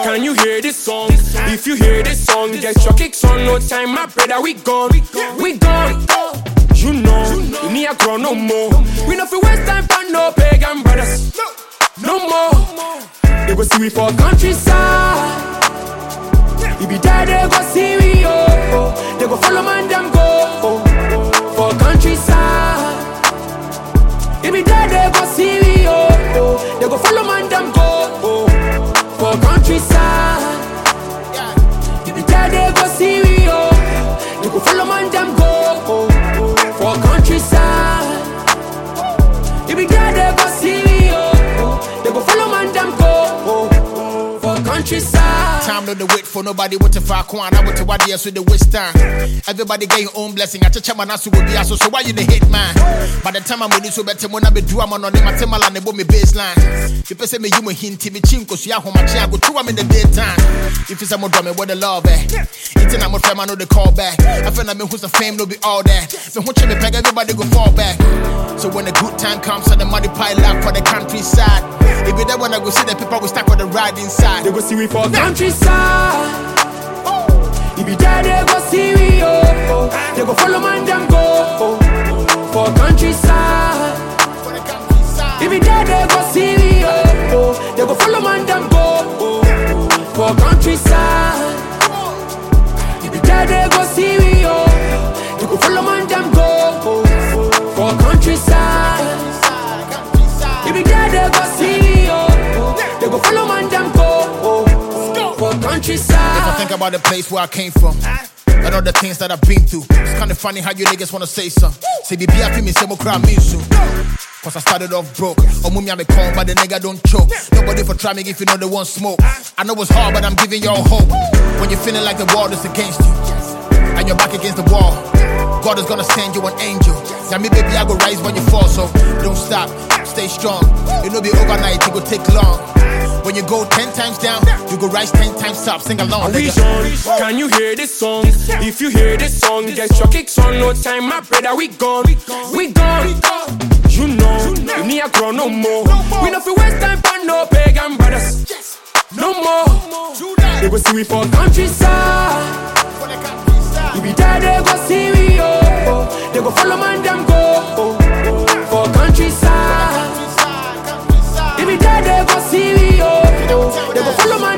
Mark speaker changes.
Speaker 1: Can you hear this song? If you hear this song, get your kicks on. No time, my brother, we gone. We gone. You know, we need a grow no more. We no feel waste time for no pagan brothers. No more. They go see we for countryside. If be there, they go see we, oh. They go follow man, them go, for countryside. If be there, they go see we, oh. They go follow man, them go, for countryside. If be there, they go see we, oh. They go follow man, them go, for countryside. If be there, they go see we, oh. They go follow man, them go, for countryside.
Speaker 2: Time no the wait for nobody what to far quan. I want to what yes with the waste time. Everybody get your own blessing. I check my nasu will be so why you the hit man? By the time I'm ready so better when I be do I'm on my temal and me baseline. If you say me you me hint me chinko so ya home my go through I'm in the daytime. If it's a more drumming what the love it's I'm a friend I know the call back. I feel like me who's the fame no be all that. Me who me peg everybody go fall back. So when the good time comes and the money pile up for the countryside. If you there when I go see the people we stack with the ride inside.
Speaker 1: They go see we for countryside. If you there, they go see we, oh. They go follow man, them go, for countryside. If you there, they go see we, oh. They go follow man, them go, for countryside. If you there, they go see we, oh. They go follow man, them go, for countryside. If you there, they go see we, oh. They go follow man, them go. Countryside.
Speaker 2: If I think about the place where I came from and all the things that I've been through, it's kinda funny how you niggas wanna say something. Say be happy me say mo cry me soon. Cause I started off broke. Oh mummy I'm a con but the nigga don't choke. Nobody for try me if you know they want smoke. I know it's hard but I'm giving y'all hope. When you're feeling like the world is against you and you're back against the wall, God is gonna send you an angel. Tell me baby I go rise when you fall, so don't stop, stay strong. It'll be overnight, it go take long. When you go 10 times down, you go rise 10 times up. Sing along.
Speaker 1: Can you hear this song? If you hear this song, get your kicks on. No time, my brother, we gone. We gone. You know, we need a grow no more. We no feel waste time for no pagan brothers. No more. They go see we for countryside. If be there, they go see we, oh. They go follow man, them go, for countryside. If be there, they go see we, oh. They go follow my